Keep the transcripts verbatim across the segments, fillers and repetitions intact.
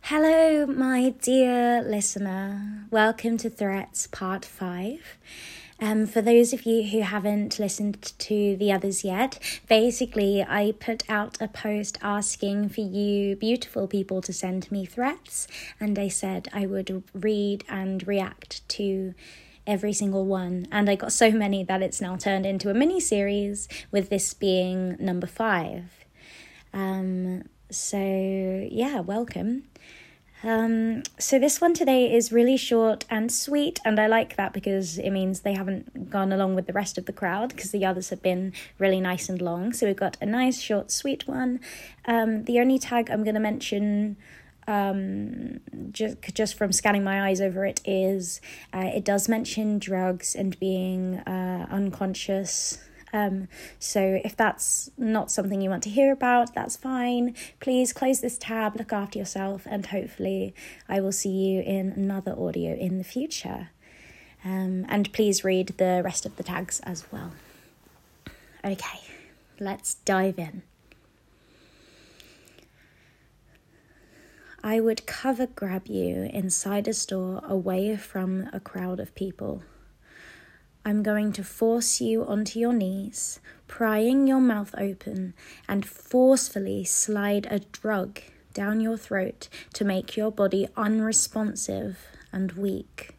Hello, my dear listener. Welcome to Threats Part five. Um, for those of you who haven't listened to the others yet, basically I put out a post asking for you beautiful people to send me threats, and I said I would read and react to every single one, and I got so many that it's now turned into a mini-series, with this being number five. Um, so yeah, welcome. Um, so this one today is really short and sweet, and I like that because it means they haven't gone along with the rest of the crowd, because the others have been really nice and long. So we've got a nice, short, sweet one. Um, the only tag I'm going to mention, um, just, just from scanning my eyes over it, is uh, it does mention drugs and being uh, unconscious. Um, so if that's not something you want to hear about, that's fine. Please close this tab, look after yourself, and hopefully I will see you in another audio in the future. Um, and please read the rest of the tags as well. Okay, let's dive in. I would cover grab you inside a store away from a crowd of people. I'm going to force you onto your knees, prying your mouth open, and forcefully slide a drug down your throat to make your body unresponsive and weak.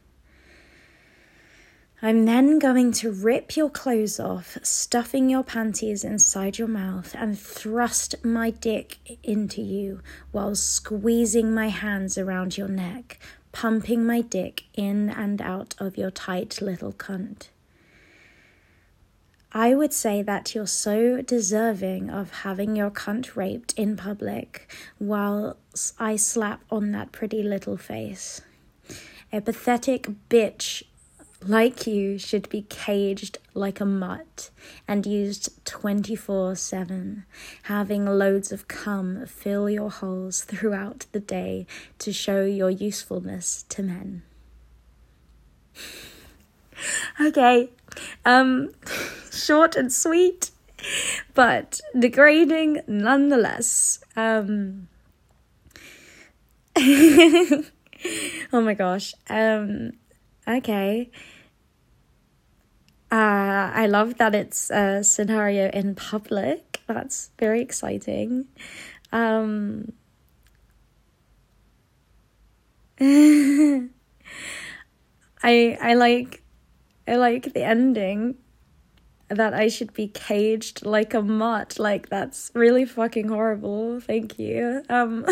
I'm then going to rip your clothes off, stuffing your panties inside your mouth, and thrust my dick into you while squeezing my hands around your neck, pumping my dick in and out of your tight little cunt. I would say that you're so deserving of having your cunt raped in public while I slap on that pretty little face. A pathetic bitch like you should be caged like a mutt and used twenty-four seven, having loads of cum fill your holes throughout the day to show your usefulness to men. Okay, um, short and sweet, but degrading nonetheless. Um, oh my gosh. Um, okay. Uh, I love that it's a scenario in public. That's very exciting. Um, I I like. I like the ending, that I should be caged like a mutt. Like, that's really fucking horrible. Thank you. Um,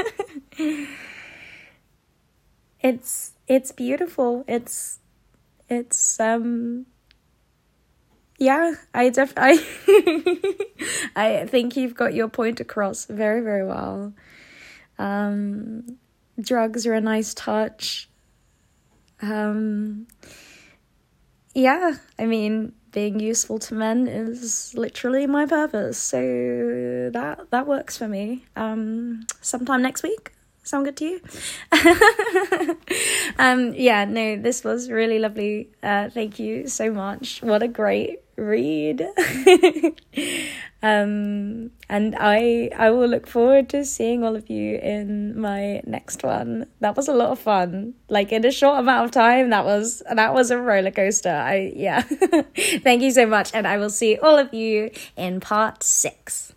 it's, it's beautiful. It's, it's, um, yeah, I def, I, I think you've got your point across very, very well. Um, drugs are a nice touch. Um, Yeah, I mean, being useful to men is literally my purpose, so that that works for me. Um, sometime next week, sound good to you? um, yeah, no, this was really lovely. Uh, thank you so much. What a great read. um, and I I will look forward to seeing all of you in my next one. That was a lot of fun. Like, in a short amount of time, that was that was a roller coaster. I yeah. Thank you so much, and I will see all of you in part six.